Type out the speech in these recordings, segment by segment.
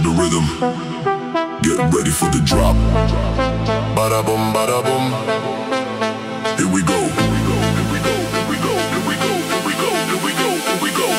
the rhythm. Get ready for the drop. Bada boom, bada boom. Here we go. Here we go. Here we go. Here we go. Here we go. Here we go. Here we go. Here we go.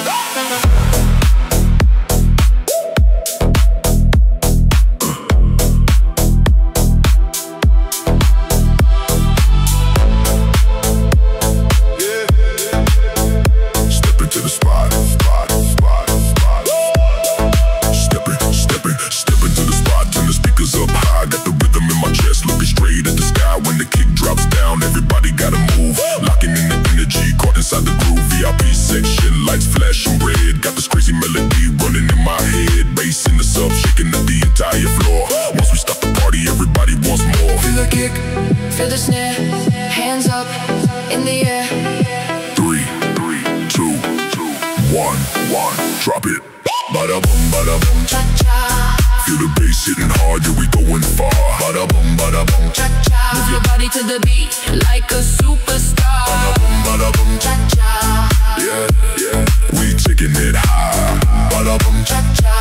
Feel the snare, hands up in the air. 3, 2, 1, drop it. Bada boom, bada boom, cha cha. Feel the bass hitting hard, yeah we going far. Bada boom, cha cha. Move your body to the beat like a superstar. Bada boom, cha cha. Yeah, we taking it high. Bada boom, cha cha.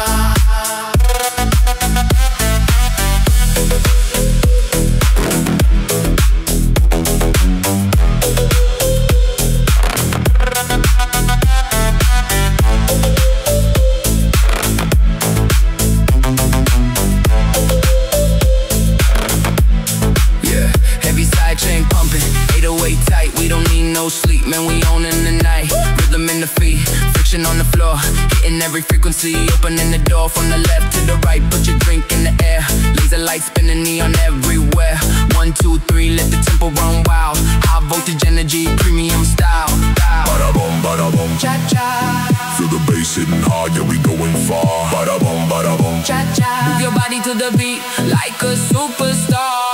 No sleep, man, we on in the night. Rhythm in the feet, friction on the floor, hitting every frequency, opening the door from the left to the right. Put your drink in the air, laser lights spinning, neon everywhere. 1, 2, 3, let the tempo run wild. High voltage energy, premium style. Bada boom, cha cha. Feel the bass hitting hard, yeah we going far. Bada boom, cha cha. Move your body to the beat like a superstar.